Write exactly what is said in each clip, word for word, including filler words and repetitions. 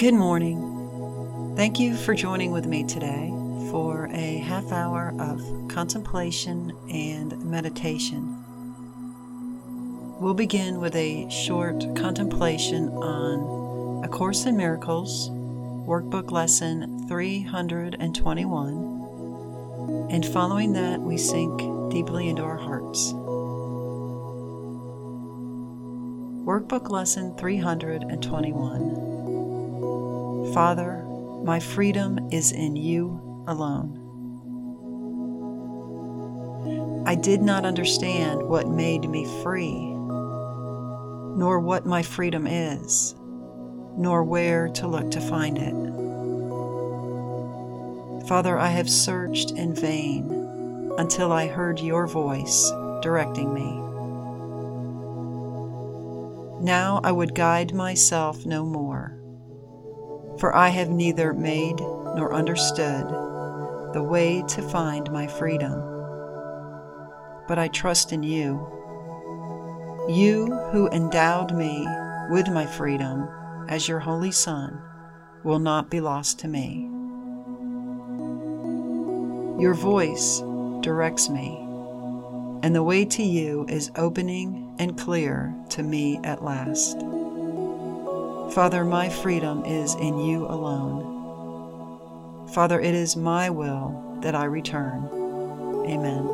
Good morning. Thank you for joining with me today for a half hour of contemplation and meditation. We'll begin with a short contemplation on A Course in Miracles, workbook lesson three hundred twenty-one, and following that we sink deeply into our hearts. Workbook lesson three hundred twenty-one. Father, my freedom is in you alone. I did not understand what made me free, nor what my freedom is, nor where to look to find it. Father, I have searched in vain until I heard your voice directing me. Now I would guide myself no more, for I have neither made nor understood the way to find my freedom. But I trust in you, you who endowed me with my freedom as your Holy Son will not be lost to me. Your voice directs me, and the way to you is opening and clear to me at last. Father, my freedom is in you alone. Father, it is my will that I return. Amen.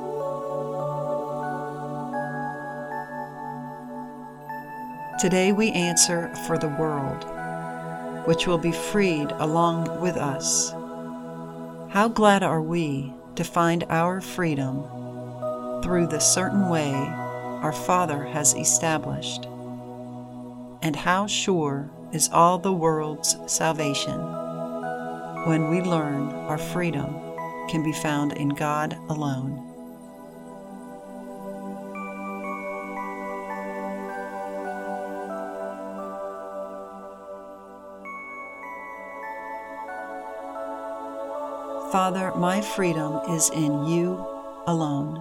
Today we answer for the world, which will be freed along with us. How glad are we to find our freedom through the certain way our Father has established. And how sure is all the world's salvation when we learn our freedom can be found in God alone. Father, my freedom is in you alone.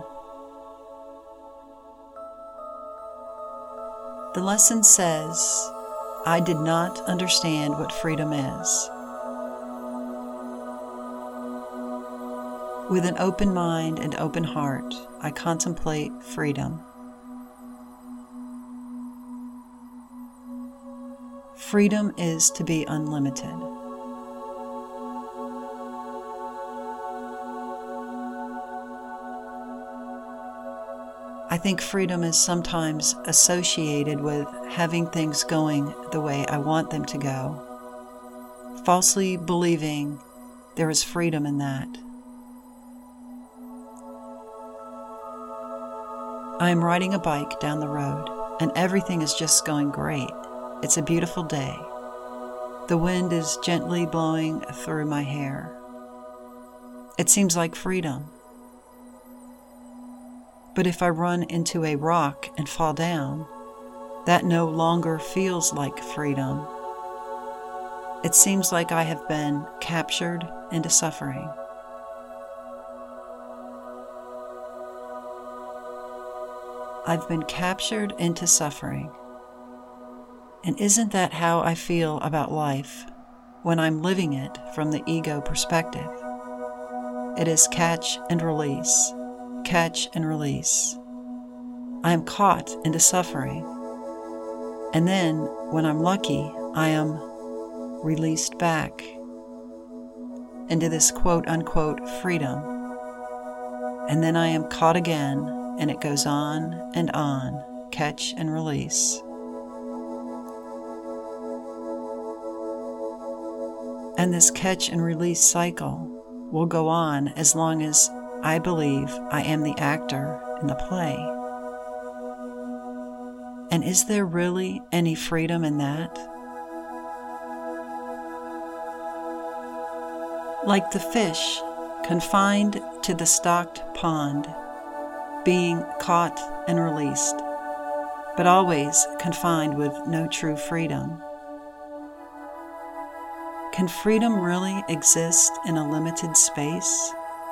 The lesson says, I did not understand what freedom is. With an open mind and open heart, I contemplate freedom. Freedom is to be unlimited. I think freedom is sometimes associated with having things going the way I want them to go, falsely believing there is freedom in that. I am riding a bike down the road, and everything is just going great. It's a beautiful day. The wind is gently blowing through my hair. It seems like freedom. But if I run into a rock and fall down, that no longer feels like freedom. It seems like I have been captured into suffering. I've been captured into suffering. And isn't that how I feel about life when I'm living it from the ego perspective? It is catch and release. Catch and release. I am caught into suffering. And then, when I'm lucky, I am released back into this quote-unquote freedom. And then I am caught again, and it goes on and on, catch and release. And this catch and release cycle will go on as long as I believe I am the actor in the play. And is there really any freedom in that? Like the fish confined to the stocked pond, being caught and released, but always confined with no true freedom. Can freedom really exist in a limited space?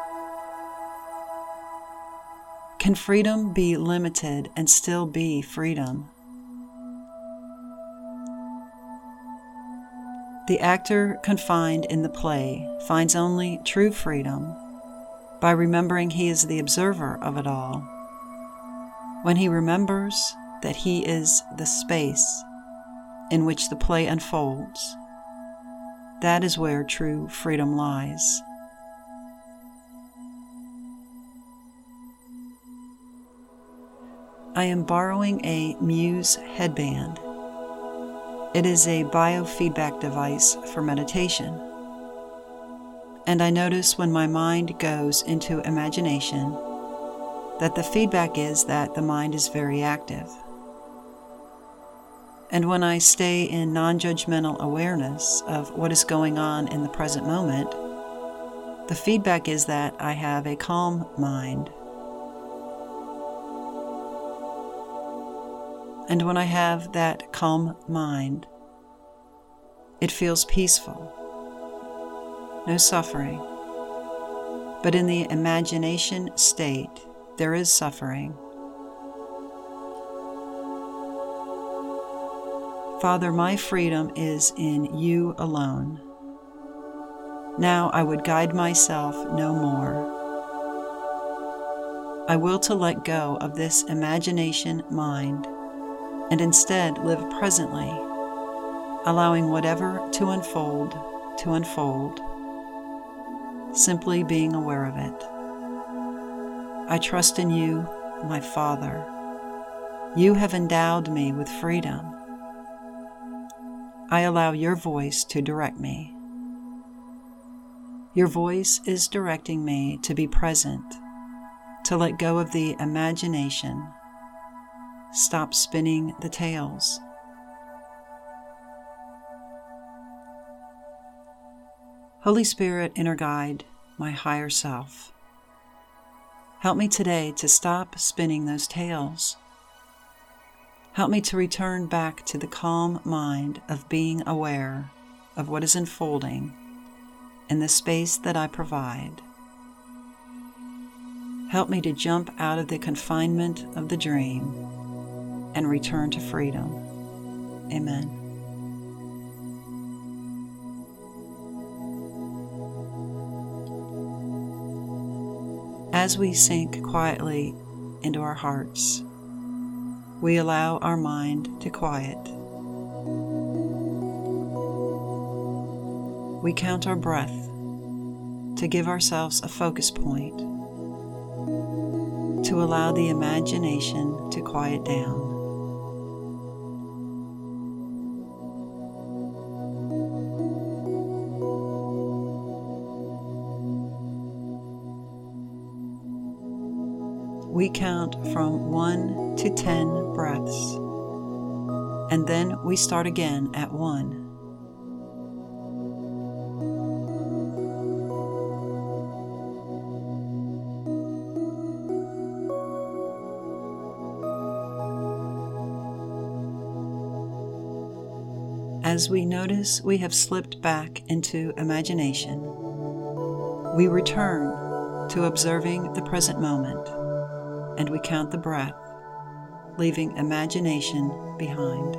Can freedom be limited and still be freedom? The actor confined in the play finds only true freedom by remembering he is the observer of it all. When he remembers that he is the space in which the play unfolds, that is where true freedom lies. I am borrowing a Muse headband. It is a biofeedback device for meditation. And I notice when my mind goes into imagination that the feedback is that the mind is very active. And when I stay in non-judgmental awareness of what is going on in the present moment, the feedback is that I have a calm mind. And when I have that calm mind, it feels peaceful, no suffering. But in the imagination state, there is suffering. Father, my freedom is in you alone. Now I would guide myself no more. I will to let go of this imagination mind and instead live presently, allowing whatever to unfold, to unfold, simply being aware of it. I trust in you, my Father. You have endowed me with freedom. I allow your voice to direct me. Your voice is directing me to be present, to let go of the imagination, stop spinning the tales. Holy Spirit, inner guide, my higher self, help me today to stop spinning those tales. Help me to return back to the calm mind of being aware of what is unfolding in the space that I provide. Help me to jump out of the confinement of the dream and return to freedom. Amen. As we sink quietly into our hearts, we allow our mind to quiet. We count our breath to give ourselves a focus point, to allow the imagination to quiet down. We count from one to ten breaths, and then we start again at one. As we notice we have slipped back into imagination, we return to observing the present moment, and we count the breath, leaving imagination behind.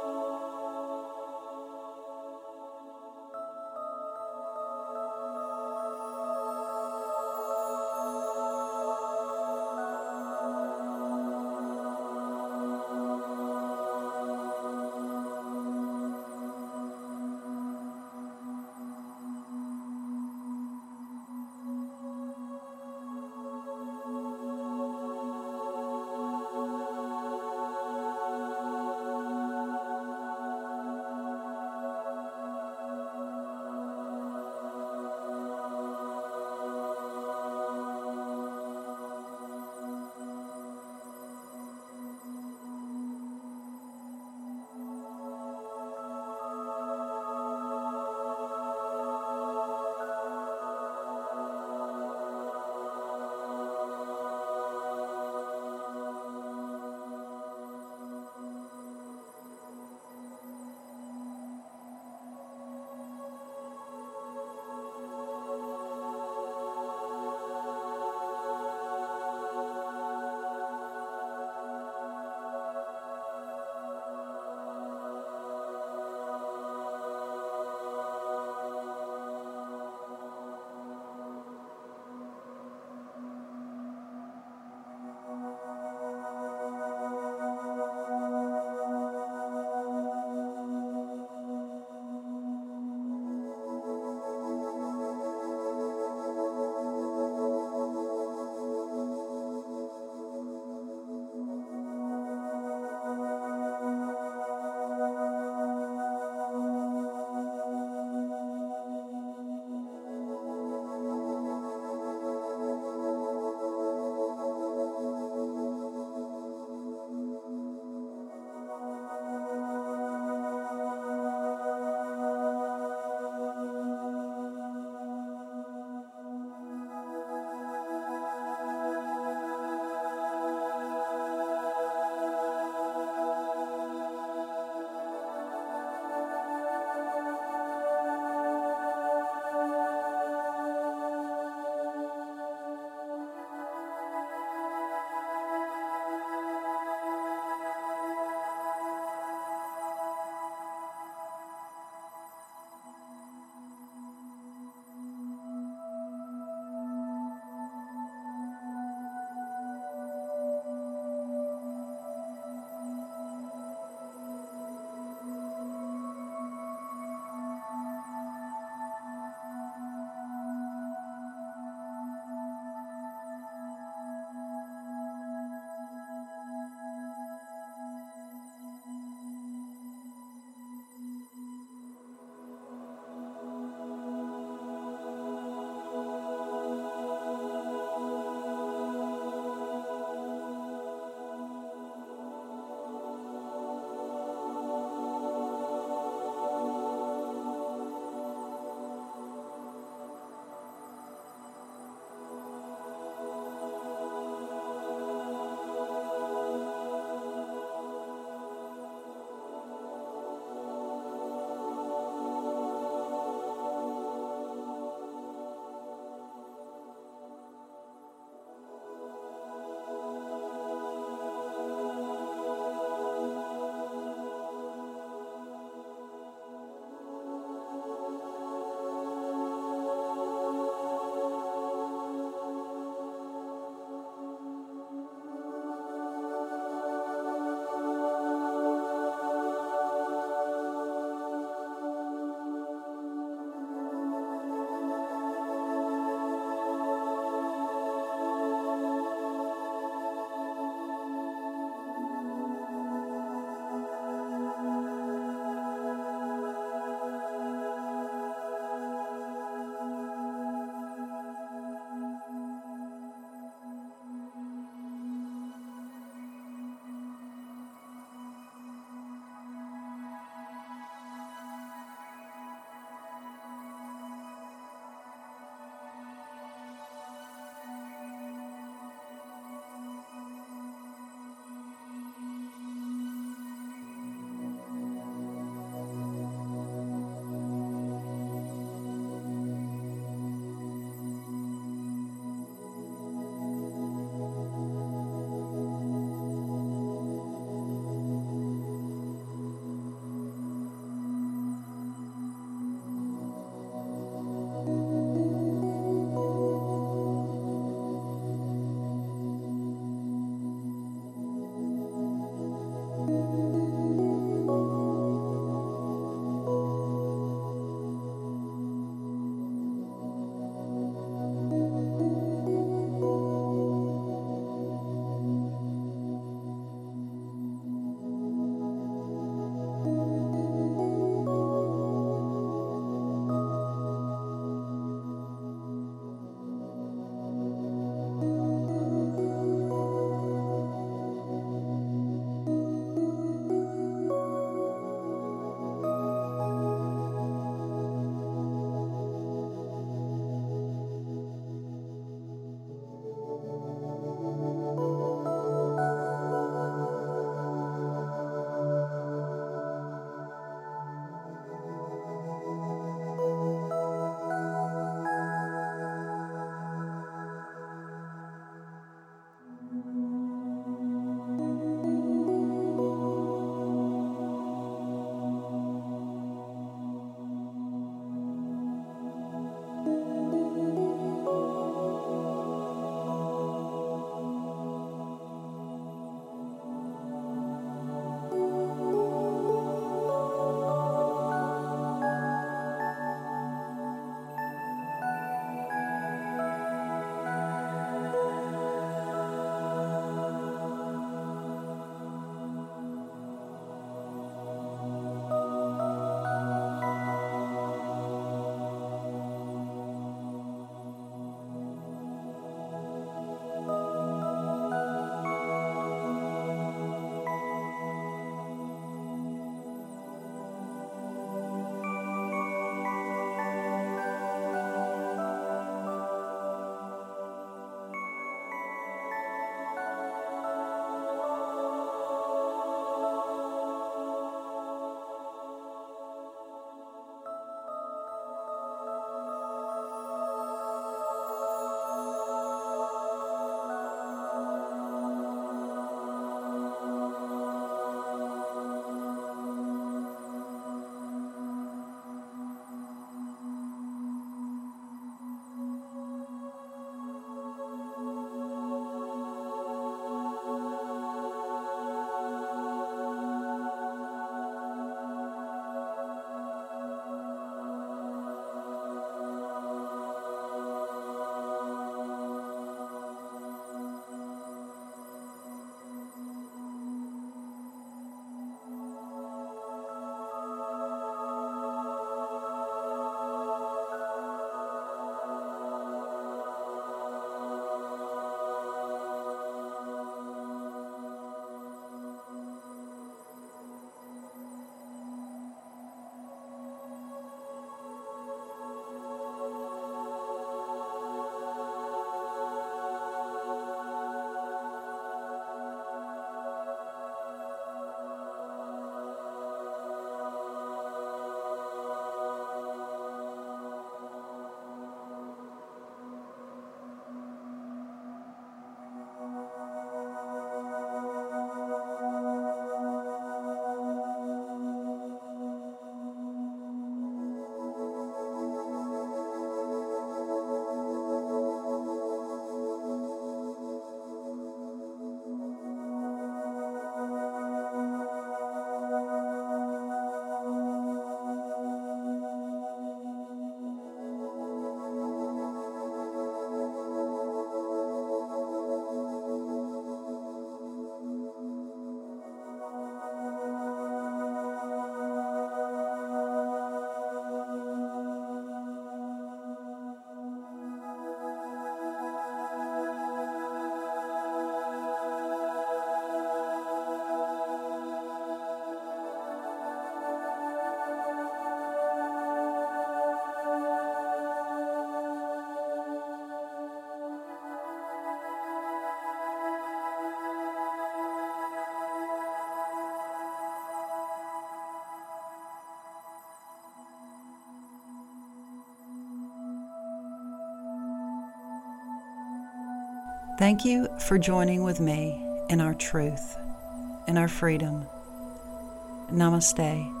Thank you for joining with me in our truth, in our freedom. Namaste.